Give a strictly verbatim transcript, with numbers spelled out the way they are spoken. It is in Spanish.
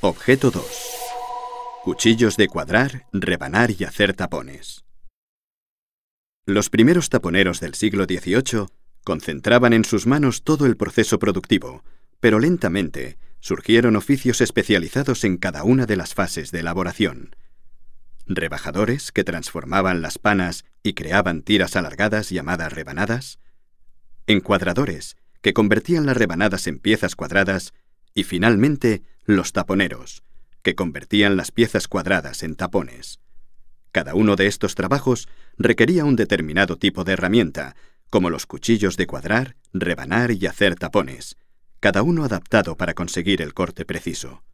Objeto dos. Cuchillos de cuadrar, rebanar y hacer tapones. Los primeros taponeros del siglo dieciocho concentraban en sus manos todo el proceso productivo, pero lentamente surgieron oficios especializados en cada una de las fases de elaboración. Rebajadores, que transformaban las panas y creaban tiras alargadas llamadas rebanadas. Encuadradores, que convertían las rebanadas en piezas cuadradas. Y finalmente, los taponeros, que convertían las piezas cuadradas en tapones. Cada uno de estos trabajos requería un determinado tipo de herramienta, como los cuchillos de cuadrar, rebanar y hacer tapones, cada uno adaptado para conseguir el corte preciso.